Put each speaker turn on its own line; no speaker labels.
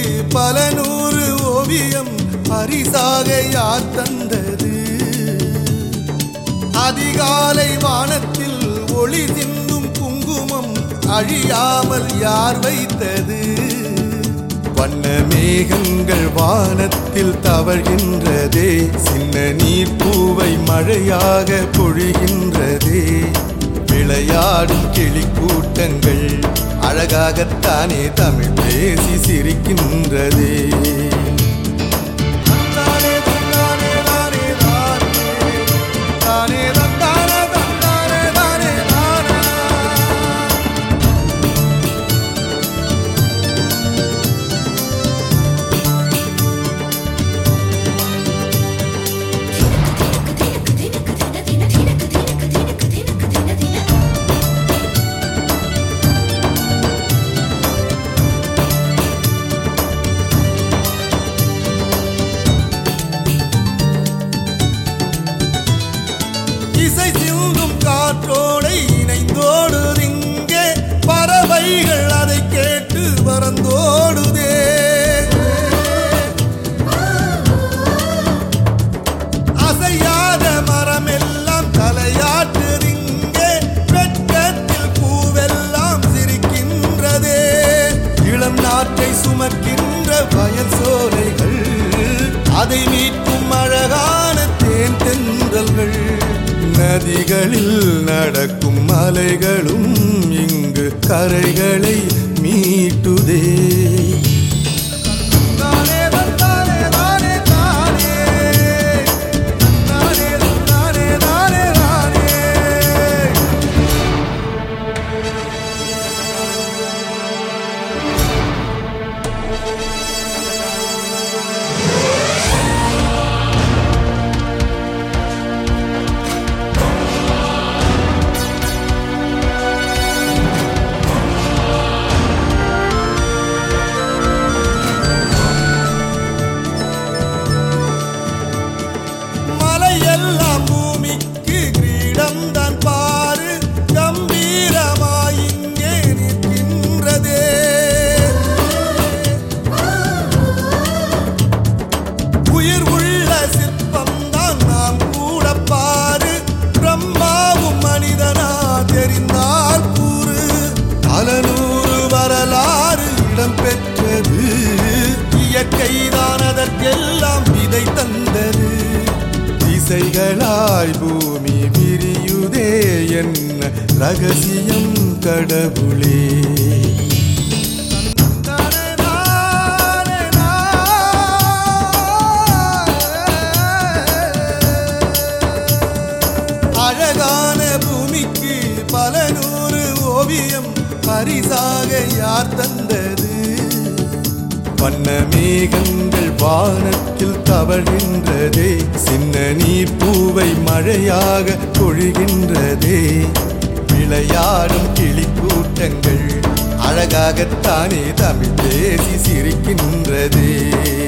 பல நூறு ஓவியம் பரிசாக யார் தந்தது? அதிகாலை வானத்தில் ஒளி சிந்தும் குங்குமம் அழியாமல் யார் வைத்தது? வண்ண மேகங்கள் வானத்தில் தவழ்கின்றதே, சின்ன நீர் பூவை மழையாக பொழிகின்றதே. விளையாடும் கிளி கூட்டங்கள் அழகாகத்தானே தமிழ் பேசி சிரிக்கின்றதே. இசை சிந்தும் காற்றோடை இணைந்தோடுதிங்கே, பறவைகள் அதை கேட்டு பறந்தோடுதே. அசையாத மரமெல்லாம் தலையாட்டுதிங்கே, வெட்கத்தில் பூவெல்லாம் சிரிக்கின்றதே. இளம் நாற்றை சுமக்கின்ற வயல் சோலைகள், அதை மீட்கும் அழகான தேன் தென்றல்கள். நதிகளில் நடக்கும் அலைகளும் இங்கு கரைகளை மீட்டுதே. எல்லாம் பூமிக்கு கிரீடம் தான் பாரு, கம்பீரமாய் இங்கே நிற்கின்றதே. உயிர் உள்ள சிற்பம் தான் நாம் கூட பாரு, பிரம்மாவும் மனிதனா தெரிந்தால் கூறு. பல நூறு வரலாறு இடம் பெற்றது, இயற்கைதான் அதற்கெல்லாம் விதை தந்தது. திசைகளாய் பூமி விரியுதே, என்ன ரகசியம் கடவுளே. அழகான பூமிக்கு பல நூறு ஓவியம் பரிசாக யார் தந்தது? வண்ண மேகங்கள் வானத்தில் தவழ்கின்றதே, சின்ன நீர் பூவை மழையாக பொழிகின்றதே. விளையாடும் கிளி கூட்டங்கள் அழகாகத்தானே தமிழ் பேசி சிரிக்கின்றதே.